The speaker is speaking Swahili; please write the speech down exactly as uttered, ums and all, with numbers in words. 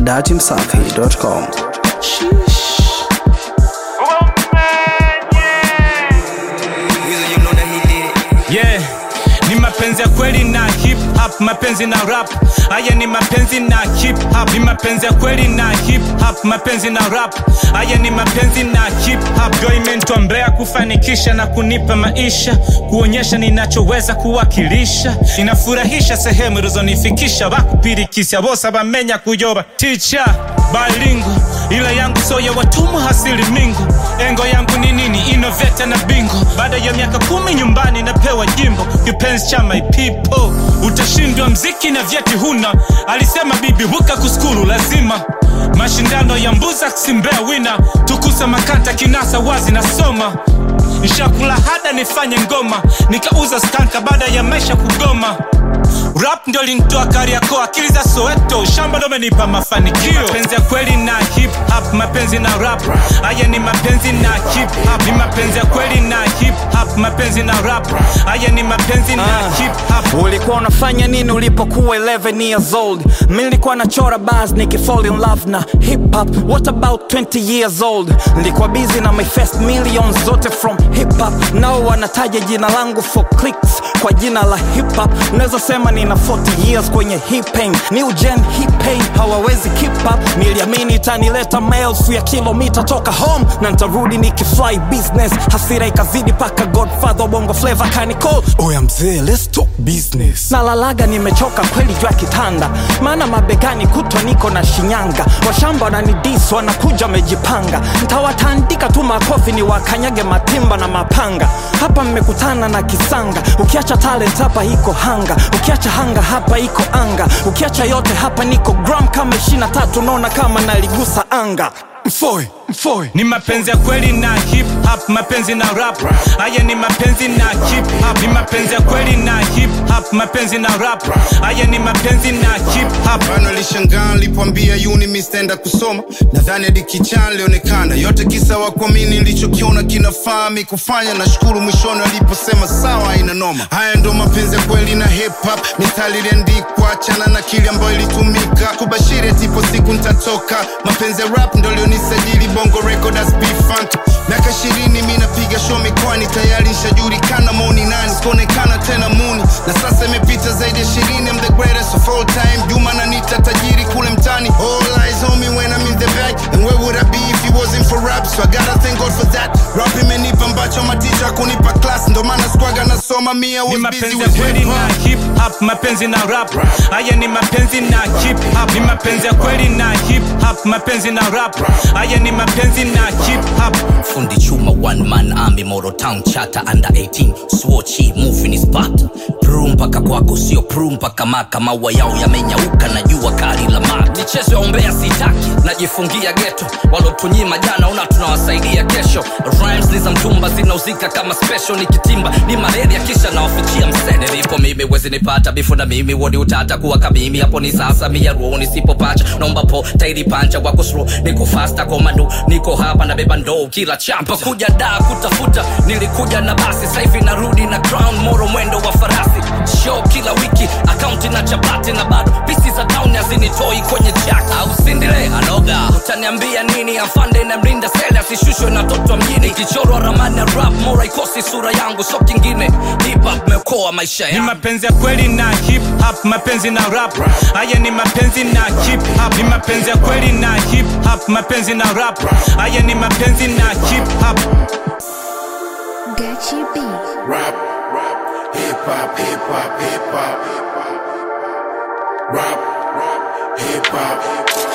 datimsafi dot com. Yeah, ni mapenzi ya kweli na hip hop, mapenzi na rap. Haya ni mapenzi na hip hop, ni mapenzi ya kweli na hip hop, mapenzi na rap. Haya ni mapenzi na hip hop. Girl imenitombea kufanikisha na kunipa maisha, kuonyesha ninachoweza kuwakilisha. Inafurahisha sehemu ilizonifikisha, bakupirikisha bosa bamenya kuyoba. Teacher bilingual, ila yangu so ya watumwa hasili mingu. Engo yangu ni nini? Innovate na bingo. Baada ya miaka kumi nyumbani napewa jimbo. Kipenzi cha my people, utashindwa mziki na vyeti huna. Alisema bibi huka kuskulu lazima. Mashindano ya mbuza kusimbea wina. Tukusa makanta kinasa wazi na soma. Nishakula hada nifanye ngoma, nikauza skanka baada ya maisha kugoma. Rap ndio linitoa Kariakoo, akili za Soweto, shamba ndo menipa mafanikio. Mapenzi ya kweli na hip hop, mapenzi na rap. Haya ni mapenzi na hip hop, ni mapenzi ya kweli na hip hop, mapenzi na rap. Haya ni mapenzi na uh, hip hop. Ulikuwa unafanya nini ulipokuwa eleven years old? Mimi nilikuwa nachora bars nikifall in love na hip hop. What about twenty years old? Nilikuwa busy na my first millions zote from hip hop. Now wanataja jina langu for clicks kwa jina la hip hop. Naweza sema nina forty years kwenye hip pain. New gen hip pain hawawezi keep up. Niliamini itanileta miles ya kilomita toka home na nitarudi nikifly business. Hasira ikazidi paka Godfather Bongo Flavor kanicall. Oya mzee, let's talk business. Nalalaga nimechoka kweli jua kitanda, maana mabegani kutwa niko na Shinyanga. Washamba wananidis wanakuja mejipanga. Nitawatandika tu makofi ni wakanyage matimba na mapanga. Hapa mmekutana na kisanga. Ukiacha talent hapa iko hanga. Ukiacha hanga hapa iko anga. Ukiacha yote hapa niko gram kama ishirini na tatu. Naona kama naligusa anga. Mfoe, mfoe. Ni mapenzi ya kweli na hip hop, mapenzi na rap. Haya ni mapenzi na hip hop, ni mapenzi ya kweli na hip hop, mapenzi na rap. Haya ni mapenzi na hip hop. Bana lishangaa nilipoambia uni mistenda kusoma. Nadhani hadi kichan lionekana. Yote kisa wakuamini nilichokiona kinafaa mi kufanya. Nashukuru mwishoni waliposema sawa ina noma. Haya ndo mapenzi ya kweli na hip hop. Mithali iliandikwa, achana na kile ambayo ilitumika. Kubashiri tipo siku nitatoka. Mapenzi ya rap ndo lionisajili Bongo Record as B-Funk. Miaka ishirini mi napiga show mikwani. Tayari nishajulikana moni nani. Sikuonekana tena muni. Na sasa imepita zaidi ya ishirini. I'm the greatest of all time. Juma na nita tajiri kule mtani. All eyes on me when I'm in the back. And where would I be if it wasn't for rap? So I gotta thank God for that. Rap imenipa ambacho maticha kunipa class. Ndo maana squaga nasoma mi I was busy with hip hop. Hip hop, mapenzi na rap. Haya ni mapenzi na hip hop, ni mapenzi ya kweli na hip hop, mapenzi na rap. Haya ni mapenzi na hip hop. Fundi chuma one man army Moro Town chata under eighteen. Swochi moving is part. Prum paka kwako sio prum paka maka. Maua yao yamenyauka na jua kali la mata. Michezo ya umbea sitaki, najifungia ghetto. Walotunyima jana una tunawasaidia kesho. Rhymes ni za mtumba zinauzika kama special. Nikitimba ni malaria kisha na wafichia msene. Nilipo mimi wezi nipata bifo na mimi wodi utata kuwa kamimi. Hapo ni sasa miya ruo nisipopacha. Naomba po tairi pancha wako slow. Niko faster komando, niko hapa na beba ndoo kila champa. Kuja da kutafuta, nilikuja na basi. Saivi narudi na crown moro mwendo wa farasi. Show kila wiki, akaunti na chapati. Na bado pisi za town hazinitoi kwenye jack. Au sindile anoga, utaniambia nini? Afande na mlinda sele asishushwe na toto mjini. Kichorwa ramani ya rap, mora ikosi sura yangu. So kingine, hip hop meokoa maisha yangu. Ni mapenzi ya kweli na hip hop, mapenzi na rap. Haya ni mapenzi na hip hop, ni mapenzi ya kweli na hip hop, mapenzi na rap. Haya ni mapenzi na hip hop. Gachi B. Rap, rap, hip hop, hip hop, hip hop. Rap, rap, hip hop.